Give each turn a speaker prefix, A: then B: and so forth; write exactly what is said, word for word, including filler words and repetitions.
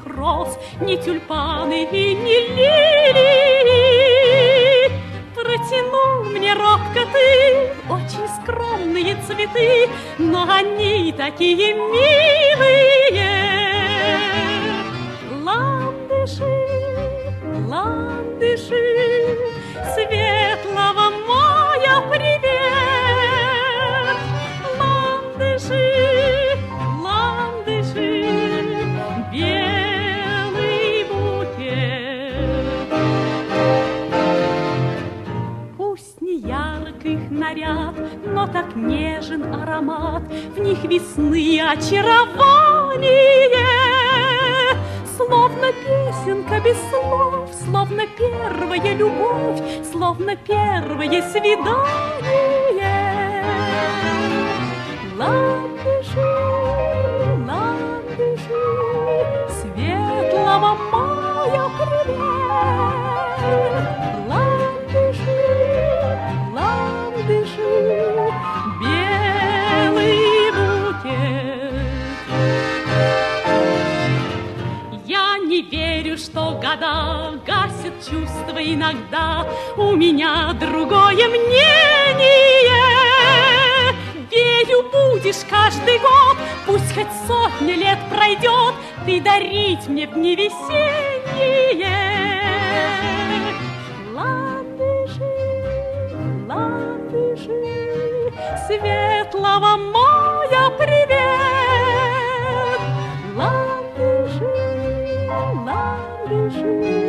A: роз, ни тюльпаны и ни лилии. Протянул мне робко ты очень скромные цветы, но они такие милые. Ландыши, ландыши, светлого мая привет. Ландыши, ландыши, белый букет. Пусть не ярк их наряд, но так нежен аромат, в них весны очарование. Словно песенка без слов, словно первая любовь, словно первое свидание. Ландыши, ландыши, светлого мая привет. Ландыши, ландыши, белый букет. Я не верю, что года гасят чувства иногда. У меня другое мнение. Верю, будешь каждый год, пусть хоть сотни лет пройдет, ты дарить мне в дни весенние. Ландыши, ландыши, светлого мая привет. Ландыши, ландыши.